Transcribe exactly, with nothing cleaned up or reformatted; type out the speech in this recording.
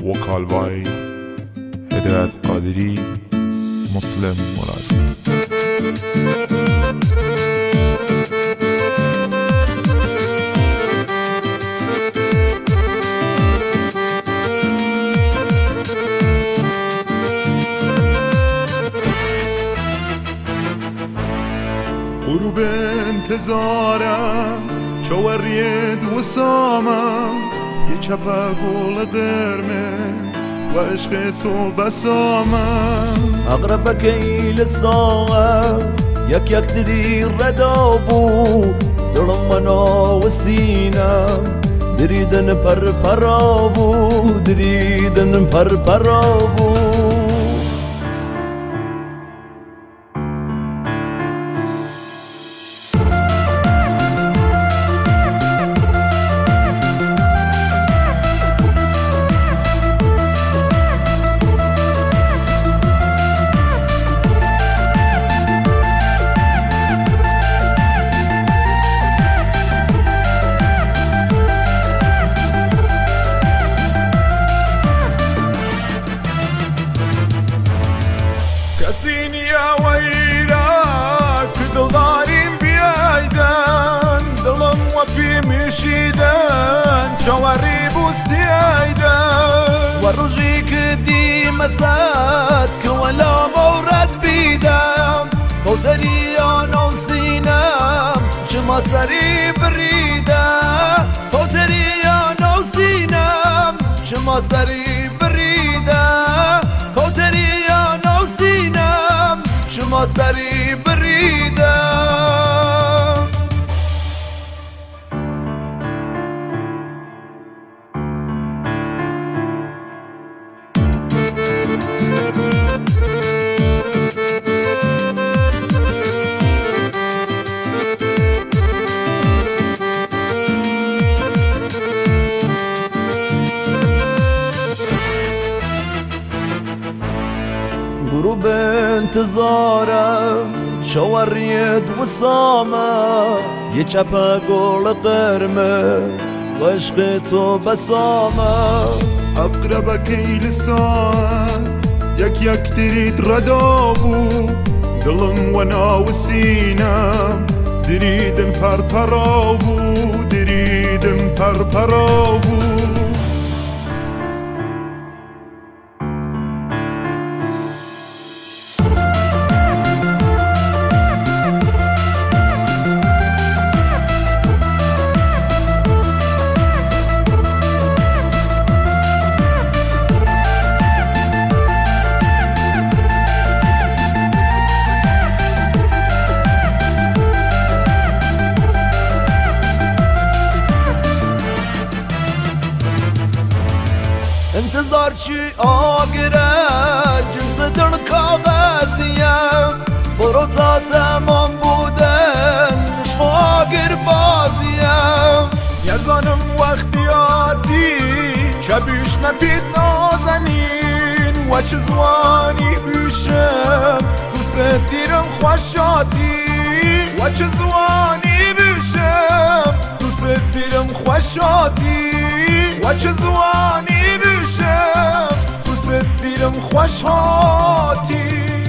وكالواي هدايت قادري مسلم مراد. غروب انتظارم شورید وسامم یه چپه گل قرمز و عشق تو بسامم أقربك إلى الساعة يك يك تري ردابو دلمنا وسينا دريدن پر پرابو دريدن پر پرابو كسيني يا ويلك دلدارين بيايدن دلم وفي مشيدن شواري بوستيايدن ورجيك دي مساتك ولا مورد بيدم كوتري انا وسينام شما سري بريدة كوتري انا وسينام شما سري بريدة كوتري انا وسينام شما سري بريدة غروب انتظارم شوريد وسامة يچپا گل قرمز وعشق تو بسامة أقربك إلى الساعة يك يك تريد ردابو دلم وانا وسينام دريدن پر پرابو دريدن پر پرابو انتظار چی آگره جنس دل کاغذیم برو تا تمام بودن عشق آگر بازیم یزانم وقتیاتی شبیش نبید نازنین و چه زوانی بیشم دوست دیرم خوشاتی و چه زوانی بیشم دوست دیرم خوشاتی و چه زوانی بیشم دوست دیرم خوشاتی